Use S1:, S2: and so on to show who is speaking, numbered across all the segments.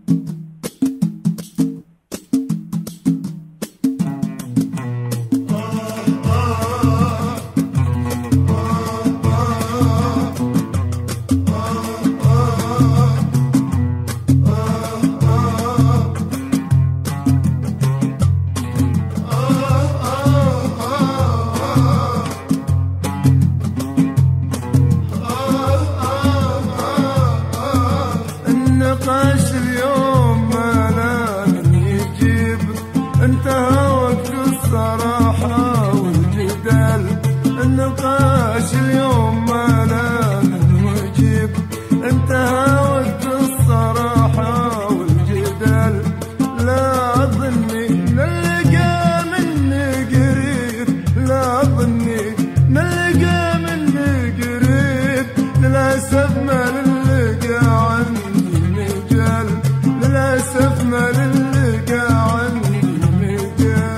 S1: النقاش اليوم ما لا من يجيب، انتهى وقت الصراحة والجدال. النقاش اليوم ما لا من يجيب، انتهى وقت الصراحة والجدال. لا ظني نلقى مني قريب، لا ظني نلقى مني قريب، للأسف ما نلقى عندي مجال، للأسف ما نلقى عندي مجال.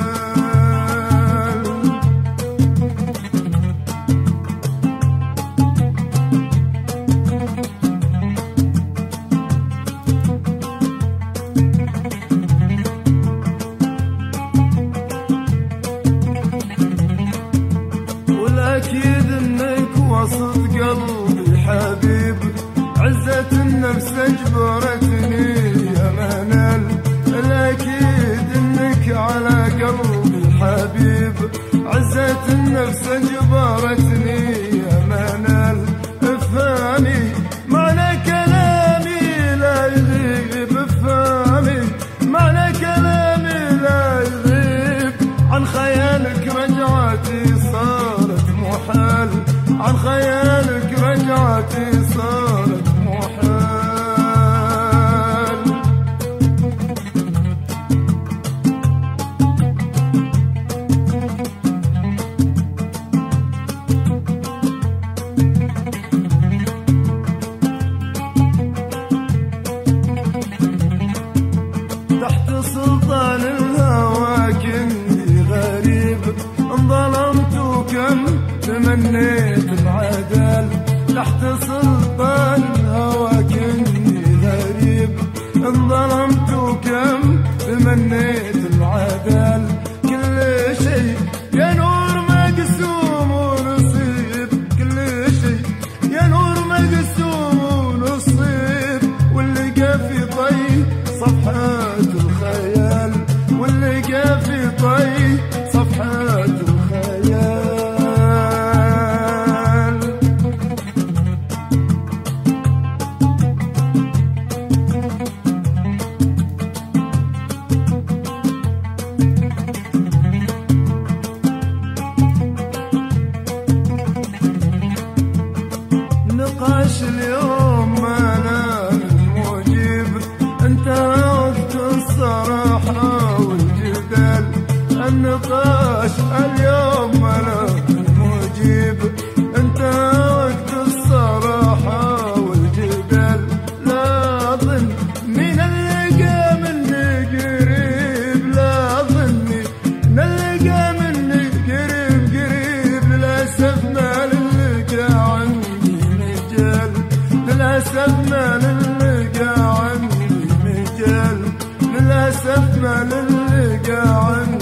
S1: والأكيد إنك وسط قلبي حبيب، عزة النفس أجبرتني يا منال. الأكيد إنك على قلبي حبيب، عزة النفس أجبرتني يا منال. افهمي معنى كلامي لا يغيب، افهمي معنى كلامي لا يغيب. عن خيالك رجعتي صارت محال، عن خيالك رجعتي صارت محال. تحت سلطان الهوى كني غريب، انظلمت وكم تمنيت العدل. تحت سلطان الهوى كني غريب، انظلمت وكم تمنيت العدل. كل شيء يا نور مقسوم ونصيب، كل شيء يا نور مقسوم ونصيب. واللقى في طي صفحات الخيال، واللقى في طي صفحات الخيال. نقاش اليوم ما لا المجيب، انتهى وقت الصراحة والجدال. النقاش اليوم ما لا المجيب، انتهى وقت الصراحة والجدال. لا ظن من نلقى مني قريب، لا ظني نلقى مني قريب قريب. للأسف ما نلقى عندي مجال، للأسف ما نلقى عندي مجال، للأسف ما نلقى عندي